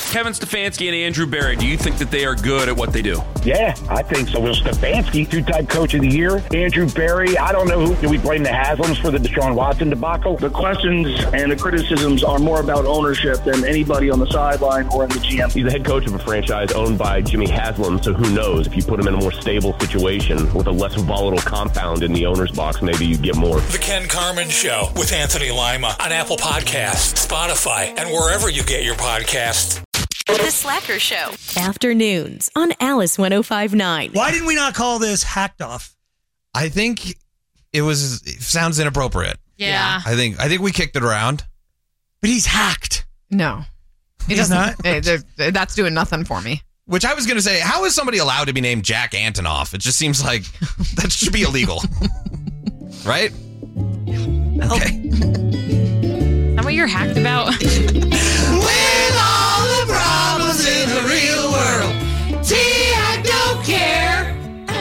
Kevin Stefanski and Andrew Berry, do you think that they are good at what they do? Yeah, I think so. Will Stefanski, two-time coach of the year. Andrew Berry, I don't know who. Do we blame the Haslams for the Deshaun Watson debacle? The questions and the criticisms are more about ownership than anybody on the sideline or in the GM. He's the head coach of a franchise owned by Jimmy Haslam, so who knows? If you put him in a more stable situation with a less volatile compound in the owner's box, maybe you get more. The Ken Carman Show with Anthony Lima on Apple Podcasts, Spotify, and wherever you get your podcasts. The Slacker Show. Afternoons on Alice 105.9. Why didn't we not call this Hacked Off? I think it sounds inappropriate. Yeah. I think we kicked it around. But he's hacked. No. He's not? That's doing nothing for me. Which I was going to say, how is somebody allowed to be named Jack Antonoff? It just seems like that should be illegal. Right? Okay. Is that what you're hacked about? With all the problems in the real world, I don't care.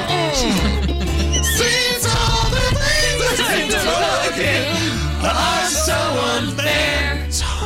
Since all the things that seem to work are so unfair.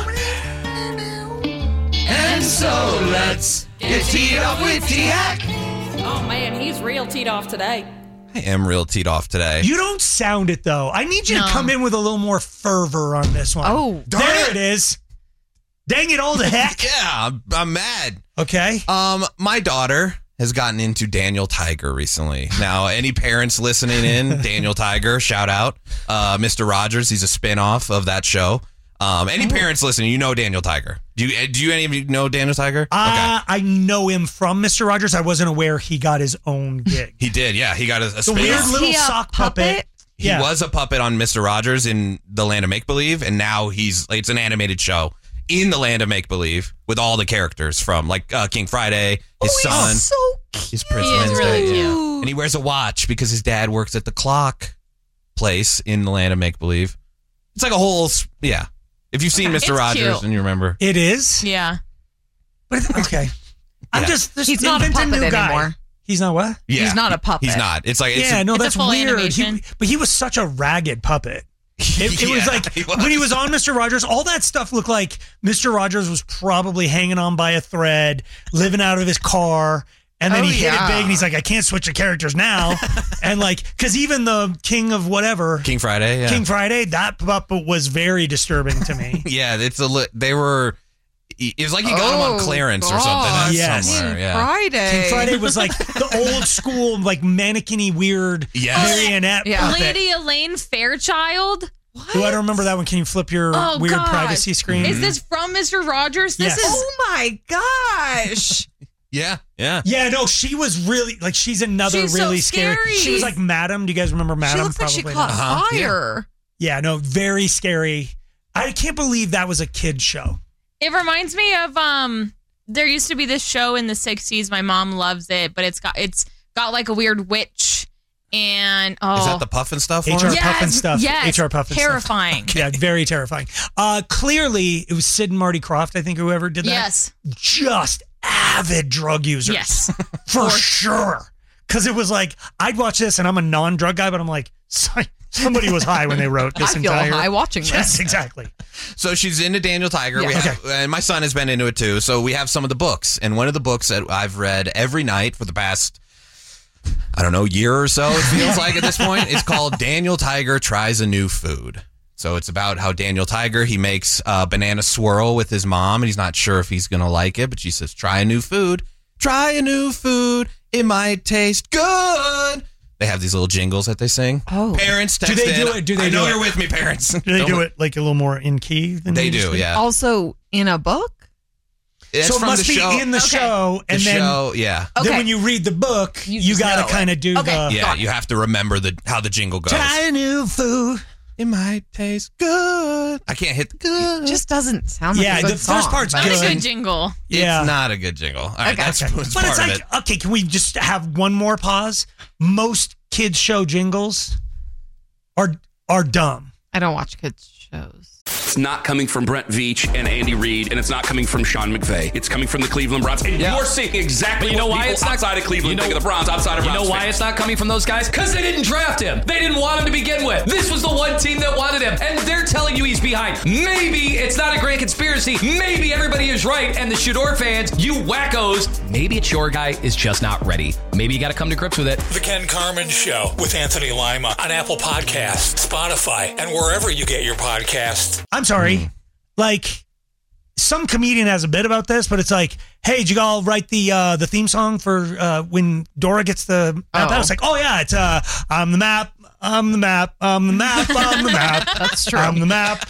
And so let's get teed off with T-Hack. Oh man, he's real teed off today. I am real teed off today. You don't sound it, though. I need you to come in with a little more fervor on this one. Oh, there it is. Dang it all to heck. Yeah, I'm mad. Okay. My daughter has gotten into Daniel Tiger recently. Now, any parents listening in, Daniel Tiger, shout out. Mr. Rogers, he's a spinoff of that show. Any parents listening, you know Daniel Tiger. Do you any of you know Daniel Tiger? Okay. I know him from Mr. Rogers. I wasn't aware he got his own gig. He did, yeah. He got a the weird little sock puppet. He was a puppet on Mr. Rogers in the Land of Make-Believe, and now it's an animated show in the Land of Make-Believe with all the characters from King Friday, his son. He's so cute. His Prince He is Wednesday, really cute. yeah. And he wears a watch because his dad works at the clock place in the Land of Make-Believe. It's like a whole, yeah. If you've seen Mr. Rogers cute. and you remember. It is? Yeah. But okay. I'm just He's not a puppet new guy. anymore. He's not what? Yeah, He's not a puppet. He's not. It's like that's full weird. animation. But he was such a ragged puppet. It was like when he was on Mr. Rogers, all that stuff looked like Mr. Rogers was probably hanging on by a thread, living out of his car. And then he hit it big and he's like, I can't switch the characters now. And because even the King of whatever. King Friday, yeah. King Friday, that puppet was very disturbing to me. Yeah, it was like he got them on clearance or something. Somewhere. Yeah. Friday. King Friday was like the old school, like mannequin-y weird marionette puppet. Lady Elaine Fairchild. What? I don't remember that one. Can you flip your weird privacy screen? Is this from Mr. Rogers? This is. Oh my gosh. Yeah. Yeah, no, she was really, she's another really so scary. She was like Madam. Do you guys remember Madam? She looks like she caught fire. Yeah, no, very scary. I can't believe that was a kid's show. It reminds me of there used to be this show in the 60s. My mom loves it, but it's got like a weird witch and is that the Puffin stuff? HR Puffin stuff. Yes, HR Puffin terrifying. Stuff. Yeah, very terrifying. Clearly, it was Sid and Marty Krofft, I think, whoever did that. Yes. Just avid drug users. Yes. For sure. Because it was like, I'd watch this and I'm a non-drug guy, but I'm like, somebody was high when they wrote this entire. I feel high watching this. Yes, exactly. So she's into Daniel Tiger. Yeah. And my son has been into it too. So we have some of the books. And one of the books that I've read every night for the past, year or so, it feels like at this point, is called Daniel Tiger Tries a New Food. So it's about how Daniel Tiger, he makes a banana swirl with his mom, and he's not sure if he's going to like it, but she says, try a new food. Try a new food. It might taste good. They have these little jingles that they sing. Oh. Parents, text Do they do it? I know you're with me, parents. Do they do it like a little more in key than they do? Yeah. Also in a book? It's so it from must the be show. in the show, and the then show, yeah. Then when you read the book, you got to kind of do the. Yeah, you have to remember how the jingle goes. Try a new food. It might taste good. I can't hit the good. It just doesn't sound like a good the first part's Not good. a good jingle. It's not a good jingle. All right, that's But part it's of like, it. okay, can we just have one more pause? Most kids show jingles are dumb. I don't watch kids shows. It's not coming from Brent Veach and Andy Reid, and it's not coming from Sean McVay. It's coming from the Cleveland Browns. And you're seeing exactly you know what why people it's not outside of Cleveland think of the Browns, outside of Browns You know why fans. it's not coming from those guys? Because they didn't draft him. They didn't want him to begin with. This was the one team that wanted him, and they're telling you he's behind. Maybe it's not a grand conspiracy. Maybe everybody is right, and the Shador fans, you wackos, maybe it's your guy is just not ready. Maybe you got to come to grips with it. The Ken Carmen Show with Anthony Lima on Apple Podcasts, Spotify, and wherever you get your podcasts. I'm sorry. Like, some comedian has a bit about this, but it's like, hey, did you all write the theme song for when Dora gets the map out? It's like, oh yeah, it's I'm the map, I'm the map, I'm the map, I'm the map. That's true. I'm the map.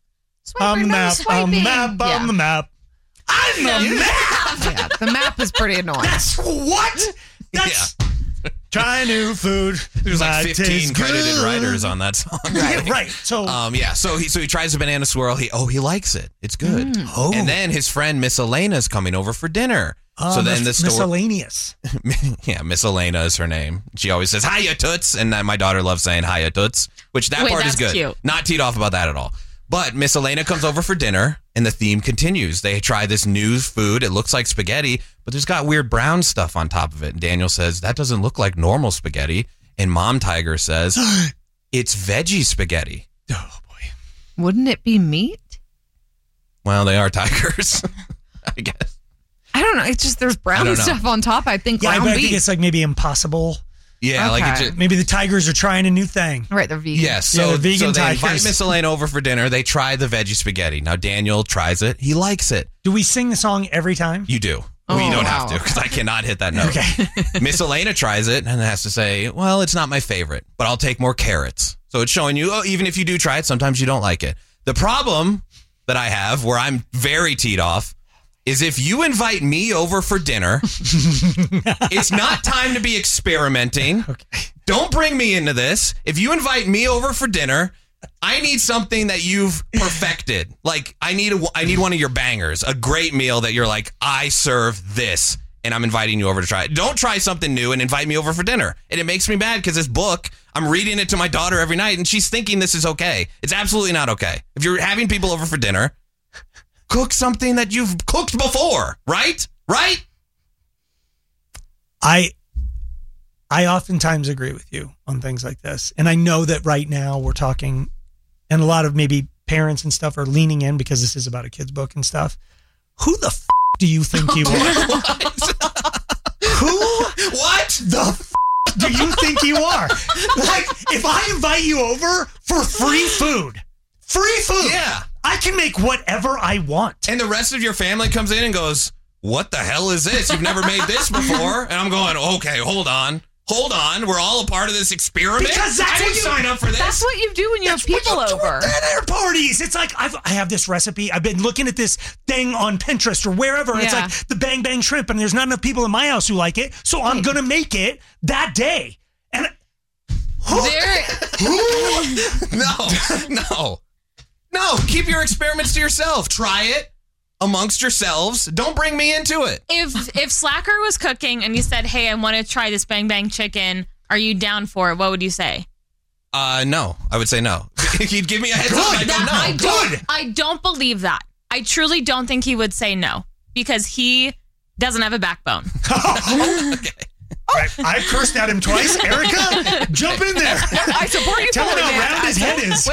I'm the map, I'm the map, I'm the map. I'm the map! Yeah, the map is pretty annoying. That's what? That's try new food. There's like Might 15 taste credited good. writers on that song. Yeah, right. So So he tries a banana swirl. He likes it. It's good. Oh. And then his friend Miss Elena's coming over for dinner. So then the store miscellaneous. Yeah, Miss Elena is her name. She always says hiya toots, and my daughter loves saying hiya toots, which that part is that's good. cute. Not teed off about that at all. But Miss Elena comes over for dinner, and the theme continues. They try this new food. It looks like spaghetti, but there's got weird brown stuff on top of it. And Daniel says, that doesn't look like normal spaghetti. And Mom Tiger says, it's veggie spaghetti. Oh, boy. Wouldn't it be meat? Well, they are tigers, I guess. I don't know. It's just there's brown stuff on top. I think ground I beef. think it's like maybe impossible. Yeah, like Okay. it's Maybe the tigers are trying a new thing. Right, they're vegan. Yes, Yeah, so, they're vegan so they tigers. invite Miss Elena over for dinner. They try the veggie spaghetti. Now Daniel tries it. He likes it. Do we sing the song every time? You do. Oh, We don't wow. have to because I cannot hit that note. Okay. Miss Elena tries it and has to say, well, it's not my favorite, but I'll take more carrots. So it's showing you, even if you do try it, sometimes you don't like it. The problem that I have where I'm very teed off is if you invite me over for dinner, it's not time to be experimenting. Okay. Don't bring me into this. If you invite me over for dinner, I need something that you've perfected. Like I need one of your bangers, a great meal that you're like, I serve this, and I'm inviting you over to try it. Don't try something new and invite me over for dinner. And it makes me mad because this book, I'm reading it to my daughter every night, and she's thinking this is okay. It's absolutely not okay. If you're having people over for dinner, cook something that you've cooked before, right? Right? I oftentimes agree with you on things like this. And I know that right now we're talking, and a lot of maybe parents and stuff are leaning in because this is about a kid's book and stuff. Who the do you think you are? Who? What The do you think you are? Like, if I invite you over for free food, Yeah. I can make whatever I want. And the rest of your family comes in and goes, what the hell is this? You've never made this before. And I'm going, okay, hold on. We're all a part of this experiment. Because that's I didn't what you sign up for this. That's what you do when you have people over. Dinner parties. It's like I have this recipe. I've been looking at this thing on Pinterest or wherever. And It's Yeah. like the Bang Bang Shrimp, and there's not enough people in my house who like it, so I'm gonna make it that day. And No. Keep your experiments to yourself. Try it amongst yourselves. Don't bring me into it. If Slacker was cooking and you said, "Hey, I want to try this Bang Bang chicken. Are you down for it?" What would you say? No. I would say no. He'd give me a heads up. I don't know. I don't believe that. I truly don't think he would say no because he doesn't have a backbone. I cursed at him twice. Erica, jump in there. I support you. Tell him how round his head is.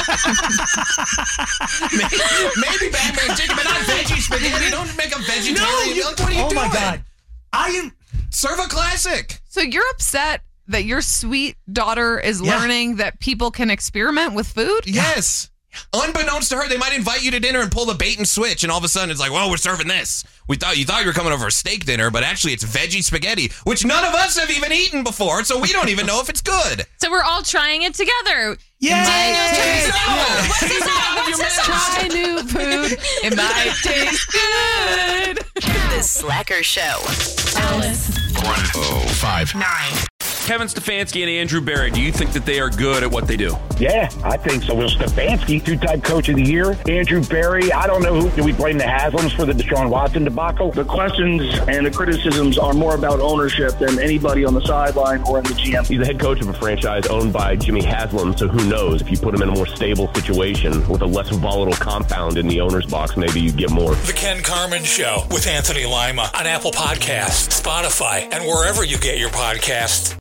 Maybe Bang Bang chicken, but not veggie spaghetti. Don't make a vegetarian. What are you doing? Oh my God. Serve a classic. So you're upset that your sweet daughter is learning that people can experiment with food? Yes. Unbeknownst to her, they might invite you to dinner and pull the bait and switch, and all of a sudden it's like, well, we're serving this. You thought you were coming over for a steak dinner, but actually it's veggie spaghetti, which none of us have even eaten before, so we don't even know if it's good. So we're all trying it together. Yay! What's this song? Try new food. It might taste good. The Slacker Show. Alice 105.9. Kevin Stefanski and Andrew Berry, do you think that they are good at what they do? Yeah, I think so. Will Stefanski, two-time coach of the year. Andrew Berry, I don't know who. Do we blame the Haslams for the Deshaun Watson debacle? The questions and the criticisms are more about ownership than anybody on the sideline or in the GM. He's the head coach of a franchise owned by Jimmy Haslam, so who knows? If you put him in a more stable situation with a less volatile compound in the owner's box, maybe you get more. The Ken Carman Show with Anthony Lima on Apple Podcasts, Spotify, and wherever you get your podcasts.